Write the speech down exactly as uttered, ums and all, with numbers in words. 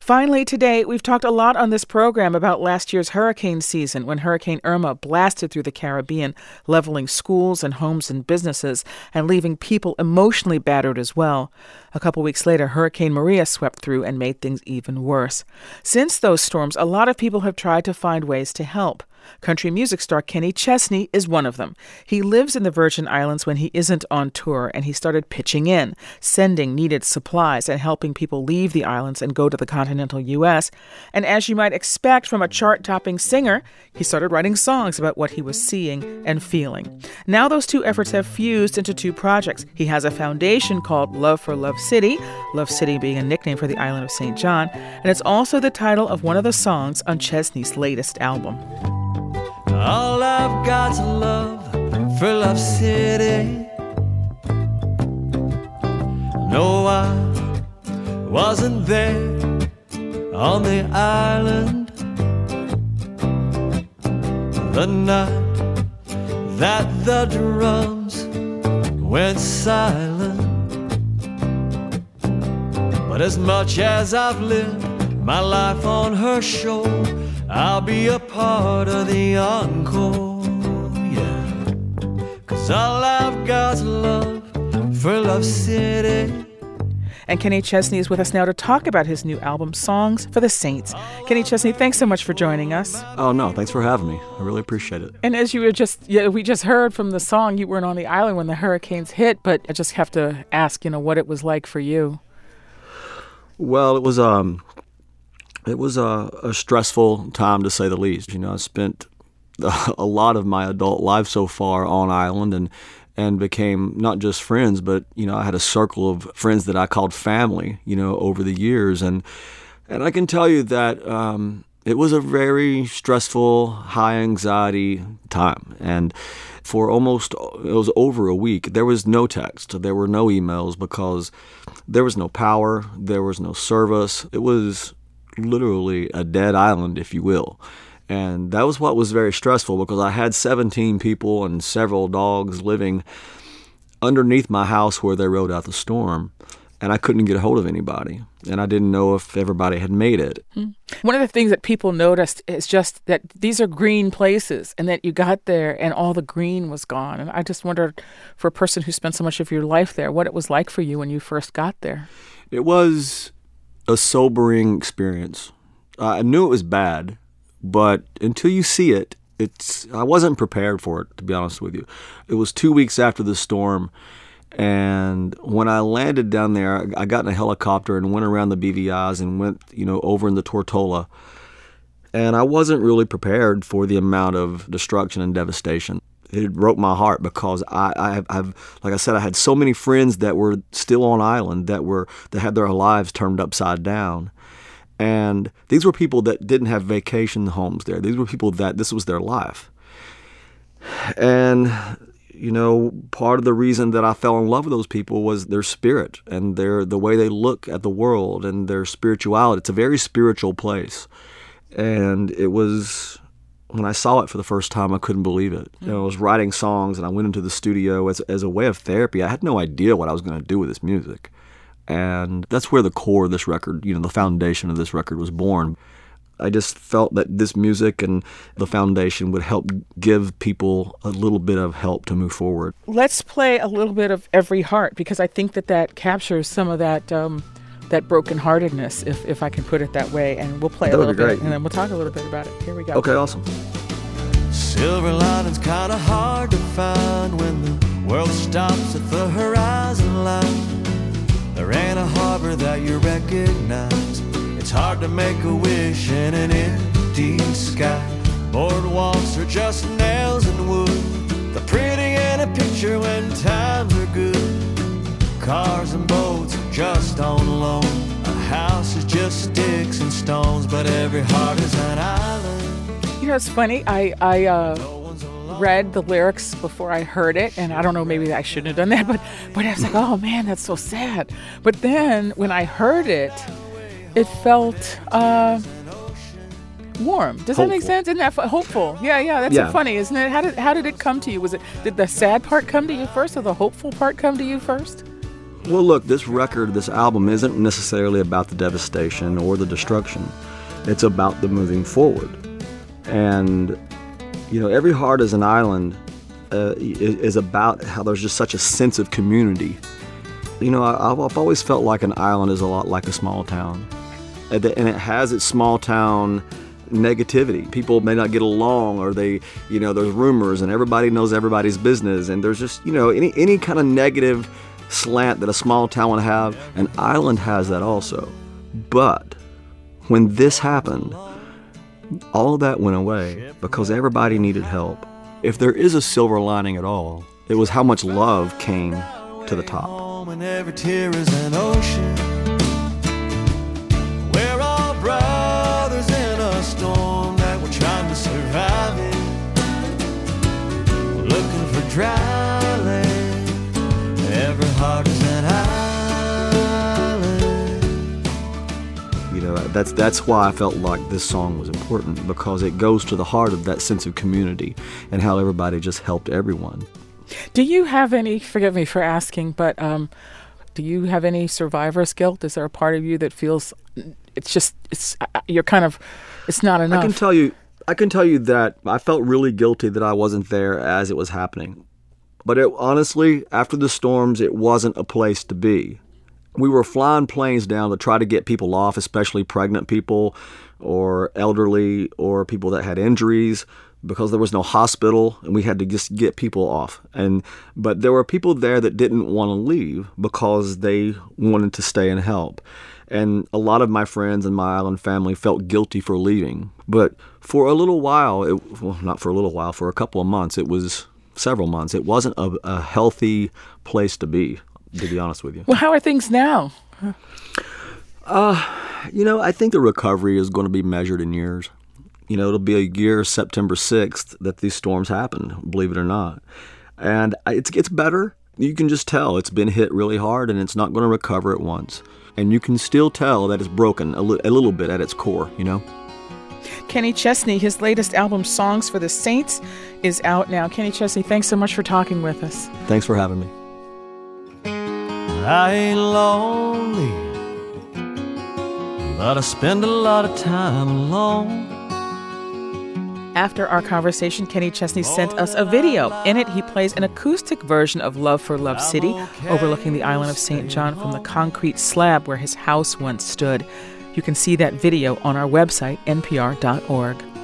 Finally, today, we've talked a lot on this program about last year's hurricane season when Hurricane Irma blasted through the Caribbean, leveling schools and homes and businesses and leaving people emotionally battered as well. A couple weeks later, Hurricane Maria swept through and made things even worse. Since those storms, a lot of people have tried to find ways to help. Country music star Kenny Chesney is one of them. He lives in the Virgin Islands when he isn't on tour, and he started pitching in, sending needed supplies and helping people leave the islands and go to the continental U S. And as you might expect from a chart-topping singer, he started writing songs about what he was seeing and feeling. Now those two efforts have fused into two projects. He has a foundation called Love for Love City, Love City being a nickname for the island of Saint John, and it's also the title of one of the songs on Chesney's latest album. All I've got's love for Love City. No, I wasn't there on the island the night that the drums went silent. But as much as I've lived my life on her shore, I'll be a part of the encore, yeah. 'Cause all I've got's love for Love City. And Kenny Chesney is with us now to talk about his new album, Songs for the Saints. Kenny Chesney, thanks so much for joining us. Oh, no, thanks for having me. I really appreciate it. And as you were just, yeah, we just heard from the song, you weren't on the island when the hurricanes hit, but I just have to ask, you know, what it was like for you. Well, it was, um... It was a, a stressful time, to say the least. You know, I spent a lot of my adult life so far on island and and became not just friends, but, you know, I had a circle of friends that I called family, you know, over the years. And and I can tell you that um, it was a very stressful, high anxiety time. And for almost, it was over a week, there was no text, there were no emails because there was no power, there was no service. It was literally a dead island, if you will. And that was what was very stressful because I had seventeen people and several dogs living underneath my house where they rode out the storm, and I couldn't get a hold of anybody. And I didn't know if everybody had made it. One of the things that people noticed is just that these are green places and that you got there and all the green was gone. And I just wondered, for a person who spent so much of your life there, what it was like for you when you first got there. It was a sobering experience. Uh, I knew it was bad, but until you see it, it's. I wasn't prepared for it, to be honest with you. It was two weeks after the storm, and when I landed down there, I got in a helicopter and went around the B V Is and went, you know, over in the Tortola, and I wasn't really prepared for the amount of destruction and devastation. It broke my heart because I, I have, I've, like I said, I had so many friends that were still on island that were that had their lives turned upside down, and these were people that didn't have vacation homes there. These were people that this was their life, and you know, part of the reason that I fell in love with those people was their spirit and their the way they look at the world and their spirituality. It's a very spiritual place, and it was. When I saw it for the first time, I couldn't believe it. You know, I was writing songs, and I went into the studio as as a way of therapy. I had no idea what I was going to do with this music, and that's where the core of this record, you know, the foundation of this record was born. I just felt that this music and the foundation would help give people a little bit of help to move forward. Let's play a little bit of Every Heart, because I think that that captures some of that um, that brokenheartedness, if if I can put it that way. And we'll play that a little would be great. bit, and then we'll talk a little bit about it. Here we go. Okay, awesome. Silver lining's kind of hard to find when the world stops at the horizon line. There ain't a harbor that you recognize. It's hard to make a wish in an empty sky. Boardwalks are just nails and wood. The pretty in a picture when times are good. Cars and boats are just on loan. A house is just sticks and stones, but every heart is an island. You know, it's funny. I, I uh, read the lyrics before I heard it, and I don't know, maybe I shouldn't have done that, but, but I was like, oh man, that's so sad. But then when I heard it, it felt uh, warm. Does Hopeful. that make sense? Isn't that fu- hopeful? Yeah, yeah. That's Yeah. so funny, isn't it? How did how did it come to you? Was it did the sad part come to you first, or the hopeful part come to you first? Well, look, this record, this album isn't necessarily about the devastation or the destruction. It's about the moving forward. And, you know, Every Heart is an Island uh, is about how there's just such a sense of community. You know, I've, I've always felt like an island is a lot like a small town. And it has its small town negativity. People may not get along, or they, you know, there's rumors and everybody knows everybody's business. And there's just, you know, any, any kind of negative slant that a small town would have, an island has that also. But when this happened, all of that went away because everybody needed help. If there is a silver lining at all, it was how much love came to the top. And every tear is an ocean. We're all brothers in a storm that we're trying to survive it. We're looking for dry land. Every heart is an island. You know, that's that's why I felt like this song was important, because it goes to the heart of that sense of community and how everybody just helped everyone. Do you have any, forgive me for asking, but um, do you have any survivor's guilt? Is there a part of you that feels it's just, it's you're kind of, it's not enough? I can tell you, I can tell you that I felt really guilty that I wasn't there as it was happening. But it, honestly, after the storms, it wasn't a place to be. We were flying planes down to try to get people off, especially pregnant people or elderly or people that had injuries, because there was no hospital and we had to just get people off. And but there were people there that didn't want to leave because they wanted to stay and help. And a lot of my friends and my island family felt guilty for leaving. But for a little while, it, well, not for a little while, for a couple of months, it was several months. It wasn't a, a healthy place to be, to be honest with you. Well, how are things now? Uh, you know, I think the recovery is going to be measured in years. You know, it'll be a year, September sixth, that these storms happened, believe it or not. And it's, it's better. You can just tell it's been hit really hard and it's not going to recover at once. And you can still tell that it's broken a, li- a little bit at its core, you know? Kenny Chesney, his latest album, Songs for the Saints, is out now. Kenny Chesney, thanks so much for talking with us. Thanks for having me. I ain't lonely, but I spend a lot of time alone. After our conversation, Kenny Chesney sent us a video. In it, he plays an acoustic version of Love for Love City, overlooking the island of Saint John from the concrete slab where his house once stood. You can see that video on our website, N P R dot org.